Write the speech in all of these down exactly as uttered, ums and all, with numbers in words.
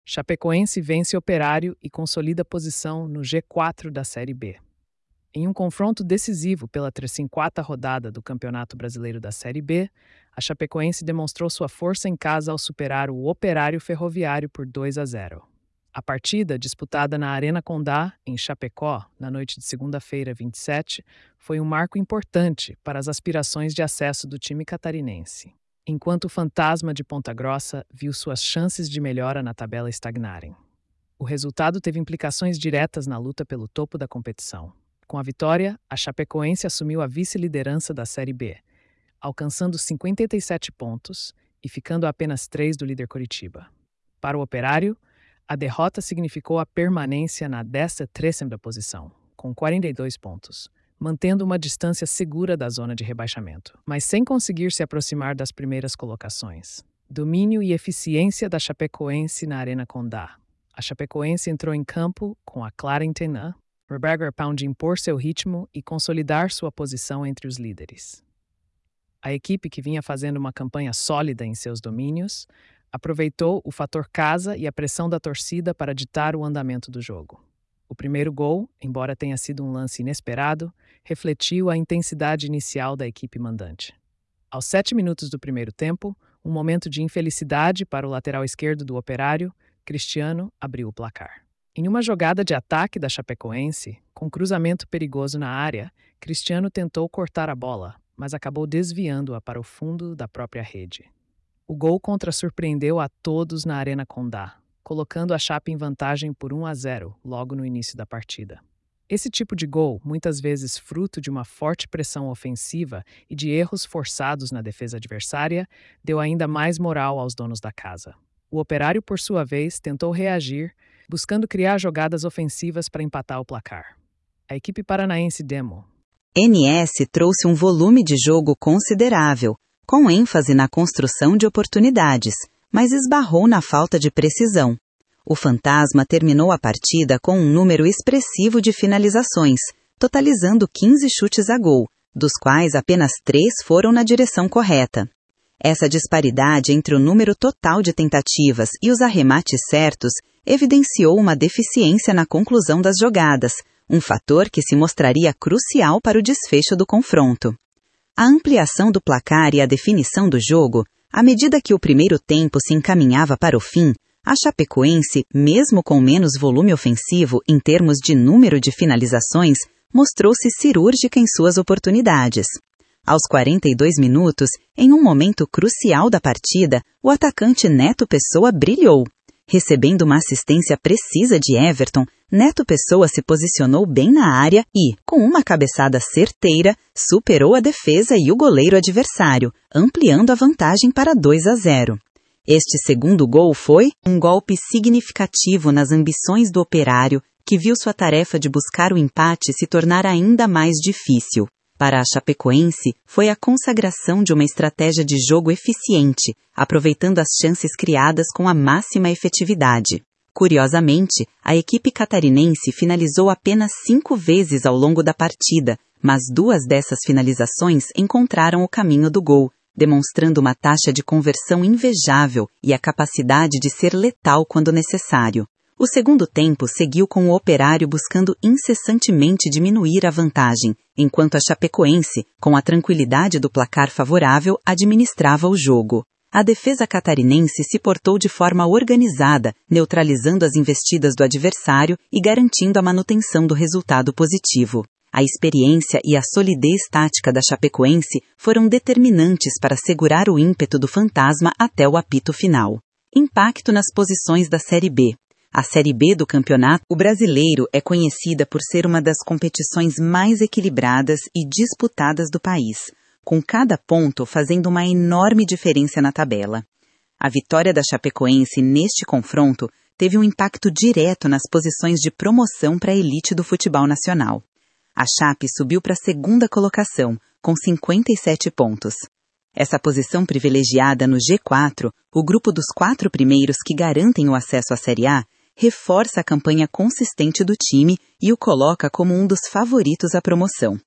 Chapecoense vence Operário e consolida posição no G quatro da Série B. Em um confronto decisivo pela trigésima quarta rodada do Campeonato Brasileiro da Série B, a Chapecoense demonstrou sua força em casa ao superar o Operário Ferroviário por dois a zero. A partida, disputada na Arena Condá, em Chapecó, na noite de segunda-feira, vinte e sete, foi um marco importante para as aspirações de acesso do time catarinense, enquanto o Fantasma de Ponta Grossa viu suas chances de melhora na tabela estagnarem. O resultado teve implicações diretas na luta pelo topo da competição. Com a vitória, a Chapecoense assumiu a vice-liderança da Série B, alcançando cinquenta e sete pontos e ficando a apenas três do líder Coritiba. Para o Operário, a derrota significou a permanência na décima terceira posição, com quarenta e dois pontos, mantendo uma distância segura da zona de rebaixamento, mas sem conseguir se aproximar das primeiras colocações. Domínio e eficiência da Chapecoense na Arena Condá. A Chapecoense entrou em campo com a clara intenção de impor seu ritmo e consolidar sua posição entre os líderes. A equipe, que vinha fazendo uma campanha sólida em seus domínios, aproveitou o fator casa e a pressão da torcida para ditar o andamento do jogo. O primeiro gol, embora tenha sido um lance inesperado, refletiu a intensidade inicial da equipe mandante. Aos sete minutos do primeiro tempo, um momento de infelicidade para o lateral esquerdo do Operário, Cristiano abriu o placar. Em uma jogada de ataque da Chapecoense, com cruzamento perigoso na área, Cristiano tentou cortar a bola, mas acabou desviando-a para o fundo da própria rede. O gol contra surpreendeu a todos na Arena Condá, colocando a Chape em vantagem por um a zero logo no início da partida. Esse tipo de gol, muitas vezes fruto de uma forte pressão ofensiva e de erros forçados na defesa adversária, deu ainda mais moral aos donos da casa. O Operário, por sua vez, tentou reagir, buscando criar jogadas ofensivas para empatar o placar. A equipe paranaense Demo N S trouxe um volume de jogo considerável, com ênfase na construção de oportunidades, mas esbarrou na falta de precisão. O Fantasma terminou a partida com um número expressivo de finalizações, totalizando quinze chutes a gol, dos quais apenas três foram na direção correta. Essa disparidade entre o número total de tentativas e os arremates certos evidenciou uma deficiência na conclusão das jogadas, um fator que se mostraria crucial para o desfecho do confronto. A ampliação do placar e a definição do jogo, à medida que o primeiro tempo se encaminhava para o fim, a Chapecoense, mesmo com menos volume ofensivo em termos de número de finalizações, mostrou-se cirúrgica em suas oportunidades. Aos quarenta e dois minutos, em um momento crucial da partida, o atacante Neto Pessoa brilhou. Recebendo uma assistência precisa de Everton, Neto Pessoa se posicionou bem na área e, com uma cabeçada certeira, superou a defesa e o goleiro adversário, ampliando a vantagem para dois a zero. Este segundo gol foi um golpe significativo nas ambições do Operário, que viu sua tarefa de buscar o empate se tornar ainda mais difícil. Para a Chapecoense, foi a consagração de uma estratégia de jogo eficiente, aproveitando as chances criadas com a máxima efetividade. Curiosamente, a equipe catarinense finalizou apenas cinco vezes ao longo da partida, mas duas dessas finalizações encontraram o caminho do gol, demonstrando uma taxa de conversão invejável e a capacidade de ser letal quando necessário. O segundo tempo seguiu com o Operário buscando incessantemente diminuir a vantagem, enquanto a Chapecoense, com a tranquilidade do placar favorável, administrava o jogo. A defesa catarinense se portou de forma organizada, neutralizando as investidas do adversário e garantindo a manutenção do resultado positivo. A experiência e a solidez tática da Chapecoense foram determinantes para segurar o ímpeto do Fantasma até o apito final. Impacto nas posições da Série B. A Série B do Campeonato Brasileiro é conhecida por ser uma das competições mais equilibradas e disputadas do país, com cada ponto fazendo uma enorme diferença na tabela. A vitória da Chapecoense neste confronto teve um impacto direto nas posições de promoção para a elite do futebol nacional. A Chape subiu para a segunda colocação, com cinquenta e sete pontos. Essa posição privilegiada no G quatro, o grupo dos quatro primeiros que garantem o acesso à Série A, reforça a campanha consistente do time e o coloca como um dos favoritos à promoção.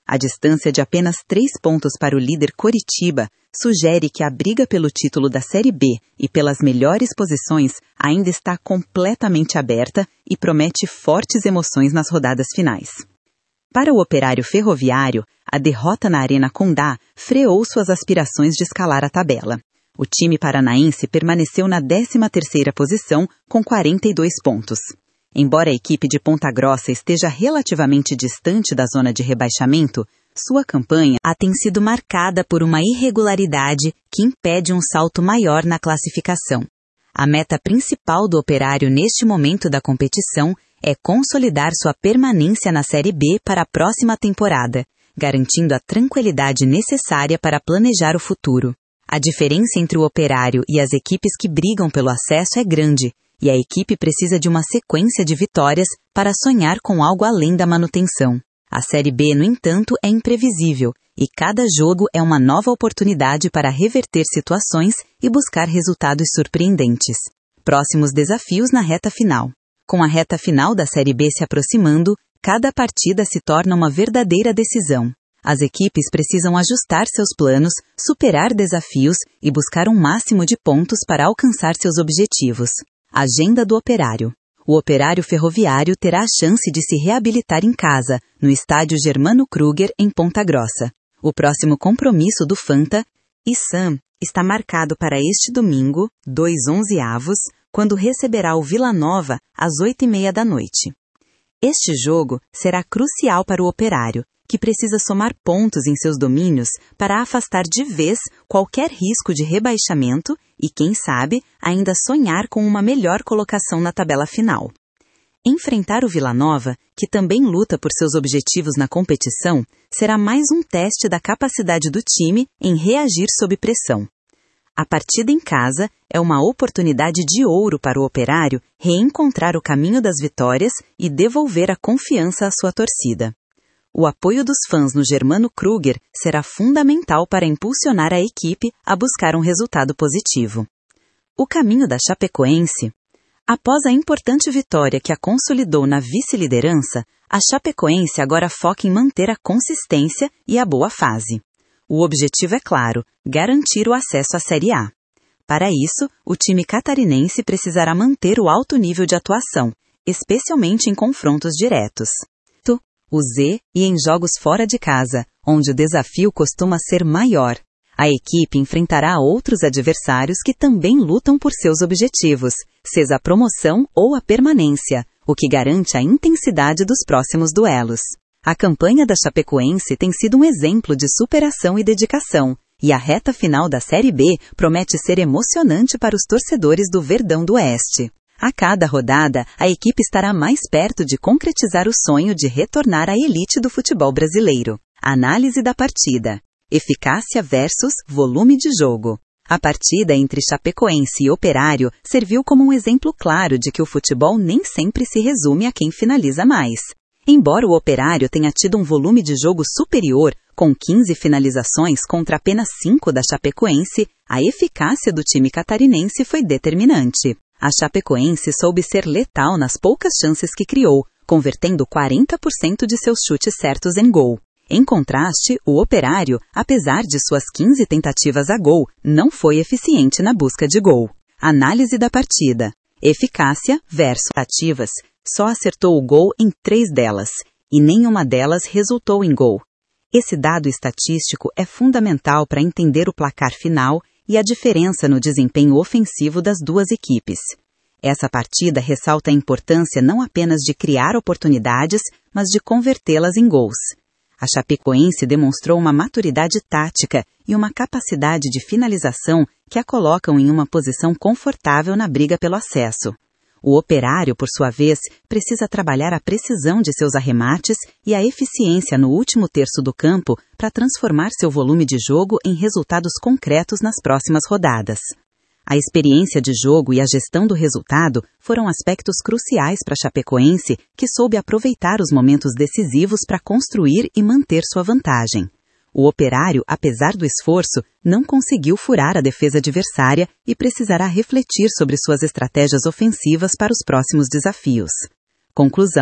A distância de apenas três pontos para o líder Coritiba sugere que a briga pelo título da Série B e pelas melhores posições ainda está completamente aberta e promete fortes emoções nas rodadas finais. Para o Operário Ferroviário, a derrota na Arena Condá freou suas aspirações de escalar a tabela. O time paranaense permaneceu na décima terceira posição com quarenta e dois pontos. Embora a equipe de Ponta Grossa esteja relativamente distante da zona de rebaixamento, sua campanha a tem sido marcada por uma irregularidade que impede um salto maior na classificação. A meta principal do Operário neste momento da competição é consolidar sua permanência na Série B para a próxima temporada, garantindo a tranquilidade necessária para planejar o futuro. A diferença entre o Operário e as equipes que brigam pelo acesso é grande, e a equipe precisa de uma sequência de vitórias para sonhar com algo além da manutenção. A Série B, no entanto, é imprevisível, e cada jogo é uma nova oportunidade para reverter situações e buscar resultados surpreendentes. Próximos desafios na reta final. Com a reta final da Série B se aproximando, cada partida se torna uma verdadeira decisão. As equipes precisam ajustar seus planos, superar desafios e buscar um máximo de pontos para alcançar seus objetivos. Agenda do Operário. O Operário Ferroviário terá a chance de se reabilitar em casa, no estádio Germano Kruger, em Ponta Grossa. O próximo compromisso do Fanta e Sam está marcado para este domingo, dois onzeavos, quando receberá o Vila Nova às oito e meia da noite. Este jogo será crucial para o Operário, que precisa somar pontos em seus domínios para afastar de vez qualquer risco de rebaixamento e, quem sabe, ainda sonhar com uma melhor colocação na tabela final. Enfrentar o Vila Nova, que também luta por seus objetivos na competição, será mais um teste da capacidade do time em reagir sob pressão. A partida em casa é uma oportunidade de ouro para o Operário reencontrar o caminho das vitórias e devolver a confiança à sua torcida. O apoio dos fãs no Germano Kruger será fundamental para impulsionar a equipe a buscar um resultado positivo. O caminho da Chapecoense. Após a importante vitória que a consolidou na vice-liderança, a Chapecoense agora foca em manter a consistência e a boa fase. O objetivo é claro, garantir o acesso à Série A. Para isso, o time catarinense precisará manter o alto nível de atuação, especialmente em confrontos diretos. O Z e em jogos fora de casa, onde o desafio costuma ser maior. A equipe enfrentará outros adversários que também lutam por seus objetivos, seja a promoção ou a permanência, o que garante a intensidade dos próximos duelos. A campanha da Chapecoense tem sido um exemplo de superação e dedicação, e a reta final da Série B promete ser emocionante para os torcedores do Verdão do Oeste. A cada rodada, a equipe estará mais perto de concretizar o sonho de retornar à elite do futebol brasileiro. Análise da partida. Eficácia versus volume de jogo. A partida entre Chapecoense e Operário serviu como um exemplo claro de que o futebol nem sempre se resume a quem finaliza mais. Embora o Operário tenha tido um volume de jogo superior, com quinze finalizações contra apenas cinco da Chapecoense, a eficácia do time catarinense foi determinante. A Chapecoense soube ser letal nas poucas chances que criou, convertendo quarenta por cento de seus chutes certos em gol. Em contraste, o Operário, apesar de suas quinze tentativas a gol, não foi eficiente na busca de gol. Análise da partida. Eficácia versus ativas. Só acertou o gol em três delas, e nenhuma delas resultou em gol. Esse dado estatístico é fundamental para entender o placar final e a diferença no desempenho ofensivo das duas equipes. Essa partida ressalta a importância não apenas de criar oportunidades, mas de convertê-las em gols. A Chapecoense demonstrou uma maturidade tática e uma capacidade de finalização que a colocam em uma posição confortável na briga pelo acesso. O Operário, por sua vez, precisa trabalhar a precisão de seus arremates e a eficiência no último terço do campo para transformar seu volume de jogo em resultados concretos nas próximas rodadas. A experiência de jogo e a gestão do resultado foram aspectos cruciais para a Chapecoense, que soube aproveitar os momentos decisivos para construir e manter sua vantagem. O Operário, apesar do esforço, não conseguiu furar a defesa adversária e precisará refletir sobre suas estratégias ofensivas para os próximos desafios. Conclusão.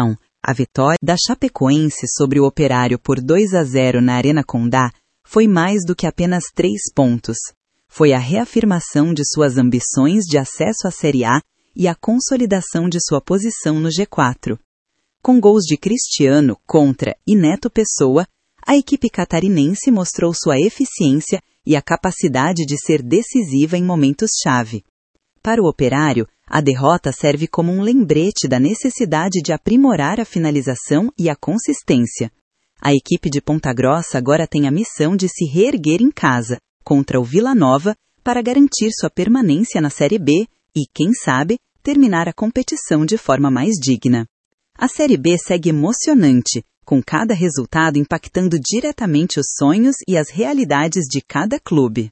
A vitória da Chapecoense sobre o Operário por dois a zero na Arena Condá foi mais do que apenas três pontos. Foi a reafirmação de suas ambições de acesso à Série A e a consolidação de sua posição no G quatro. Com gols de Cristiano, Contra e Neto Pessoa, a equipe catarinense mostrou sua eficiência e a capacidade de ser decisiva em momentos-chave. Para o Operário, a derrota serve como um lembrete da necessidade de aprimorar a finalização e a consistência. A equipe de Ponta Grossa agora tem a missão de se reerguer em casa, contra o Vila Nova, para garantir sua permanência na Série B e, quem sabe, terminar a competição de forma mais digna. A Série B segue emocionante, com cada resultado impactando diretamente os sonhos e as realidades de cada clube.